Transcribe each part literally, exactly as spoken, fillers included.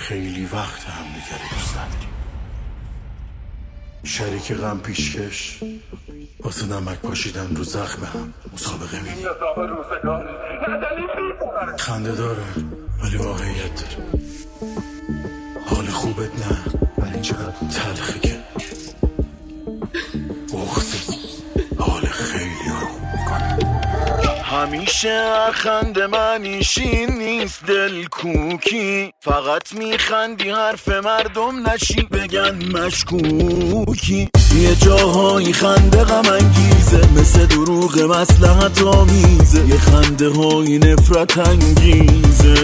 خیلی وقت هم دیگر دوست نداریم. شریک غم پیشکش واسه نمک پاشیدن رو زخم هم مسابقه میدیم. خنده داره ولی واقعیت داره. حال خوبت نه ولی چقدر تلخی که بغضت حال خیلی ها رو خوب میکنه. همیشه خنده منیشین نیست دل کوکی، فقط میخندی حرف مردم نشی بگن مشکوکی. یه جاهایی خنده غم انگیزه مثل دروغ مصلحت آمیزه، یه خنده های نفرت انگیزه.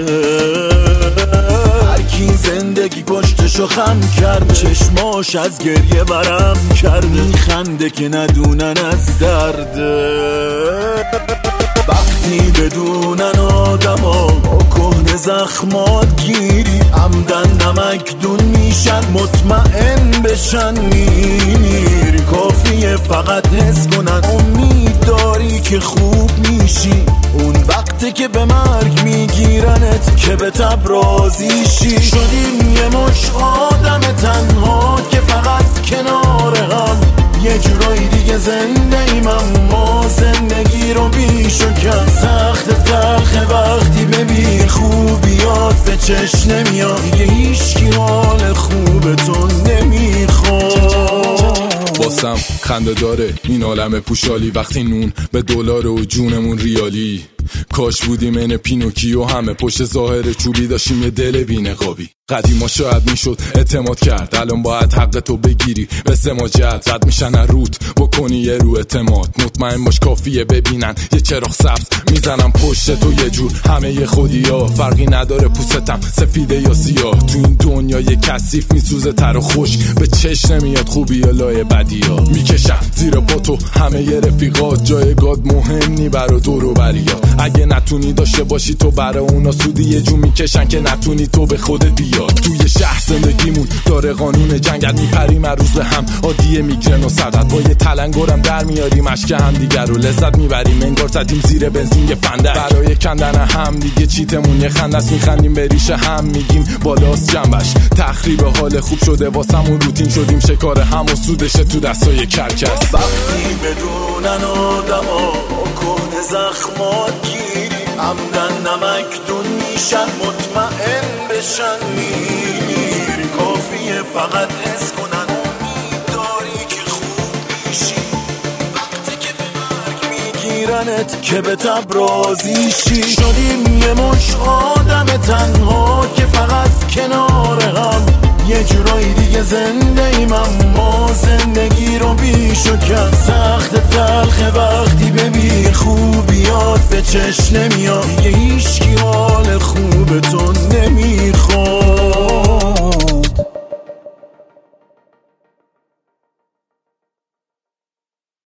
هرکی زندگی پشتشو خم کرد، چشماش از گریه برم کرد، میخنده که ندونن از درده. وقتی بدونن آدما با کهنه زخمات گیری، عمدن نمک دون میشن مطمئن بشن میمیری. کافیه فقط حس کنن امید داری که خوب میشی، اون وقتی که به مرگ میگیرنت که به تب راضی شی. شدیم یه مش آدم تنها که فقط کنار هم، یه جورایی دیگه زنده ایم اما زندگی رو بیش و کم. سخت تلخه وقتی ببین خوبیات به چشم نمیاد، دیگه هیچکی حال خوب تو نمیخواد. واسم خنده داره این عالم پوشالی، وقتی نون به دلار و جونمون ریالی. کاش بودیم این پینوکیو همه پشت ظاهر چوبی داشتیم یه دل بی‌نقابی. قدیما شاید میشد اعتماد کرد، الان باید حق تو بگیری به سماجت. رد میشن روت بکنی یه رو اعتماد، مطمئن باش کافیه ببینن یه چراغ سبز میزنم پشت تو یه جور. همه یه خودی ها فرقی نداره پوستم سفیده یا سیاه، تو این دنیا یه کثیف میسوزه تر و خوش به چش نمیاد خوبی یا لای بدی ها. میکشم زیر پا تو همه یه رفیقات، جایگاه مهم نی برا دور و بریات. اگه نتونی داشته باشی تو برا اونا سودی یه جو میکشن که نتونی تو به خودت بیاد. توی شهر زندگیمون داره قانون جنگت، میپریم هر روز به هم عادیه میگرن و صدت. با یه تلنگرم در میاریم اشک هم دیگر رو لذت میبریم، انگار زدیم زیر بنزین یه فندک. برای کندن هم دیگه چیتمون یه خندست، میخندیم به ریشه هم میگیم بالاست جنبش. تخریب حال خوب شده واسمون روتین، شدیم شکار هم و سودشه تو دستای کرکس. وقتی بدونن آدما با کهنه زخمات گیری، عمدن نمک دون میشن مطمئن بشن میمیری. کافیه فقط حس کنن امید داری که خوب میشی، وقتی که به مرگ میگیرنت که به تب راضی شی. شدیم یه مش آدم تنها که فقط کنار هم، یه جورایی دیگه زنده ایم اما زندگی رو بیش و کم. سخت تلخه وقتی ببین خوبیات به چشم نمیاد، دیگه هیچکی حال خوب تو نمیخواد.